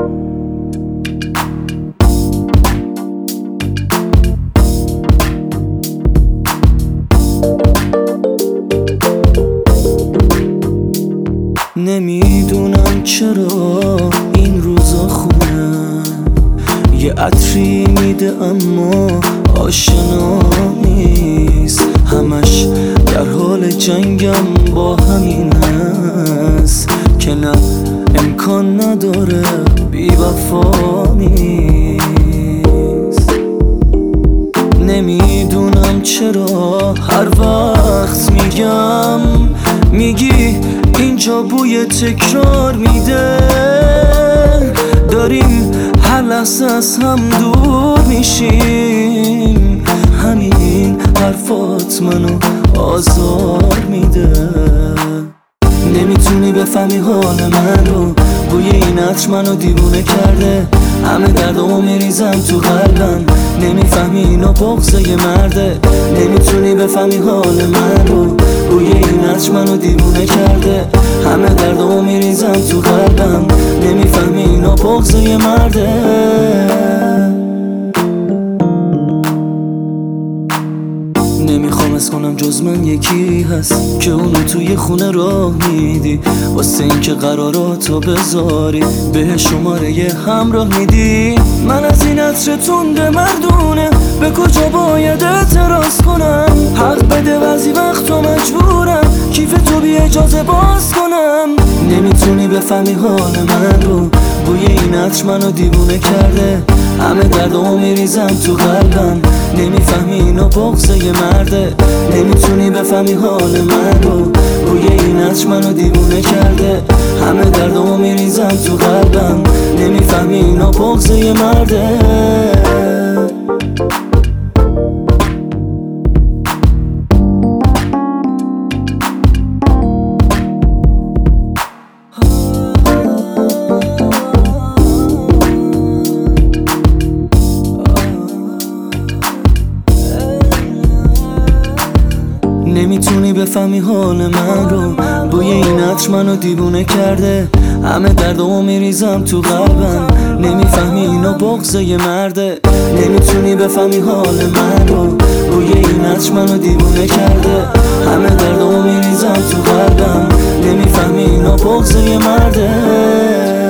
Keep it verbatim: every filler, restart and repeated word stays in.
نمیدونم چرا این روزا خونم یه عطری میده اما آشنا نیست، همش در حال جنگم با همین هست که نه امکان نداره بی وفا نیست. نمیدونم چرا هر وقت میگم میگی اینجا بوی تکرار میده، داریم هر لحظه از هم دور میشیم، همین حرفات منو آزار میده. نمیتونی بفهمی حال من رو، بوی این عطر منو دیوونه کرده، همه دردامو میریزم تو قلبم، نمیفهمی اینو بغضه یه مرده. نمیتونی بفهمی حال من رو، بوی این عطر منو دیوونه کرده، همه دردامو میریزم تو قلبم، نمیفهمی اینو بغضه یه مرده. نمیخوام از کنم جز من یکی هست که اونو توی خونه راه میدی، واسه این که قراراتو بذاری به شماره یه همراه میدی. من از این عطر تنده مردونه به کجا باید اعتراض کنم، حق بده بعضی وقتا مجبورم کیف تو بی اجازه باز کنم. نمیتونی بفهمی حال من رو، بوی این عطر منو دیوونه کرده، همه دردامو میریزم تو قلبم، نمیفهمی اینو بغضه یه مرده. نمیتونی بفهمی حال من رو، بوی این عطر منو دیوونه کرده، همه دردامو میریزم تو قلبم، نمیفهمی اینو بغضه یه مرده. نمیتونی بفهمی حال من رو، بوی این عطر منو دیوونه کرده، همه دردامو میریزم تو قلبم، نمیفهمی اینو بغضه یه مرده. نمیتونی بفهمی حال من رو، بوی این عطر منو دیوونه کرده، همه دردامو میریزم تو قلبم، نمیفهمی اینو بغضه یه مرده.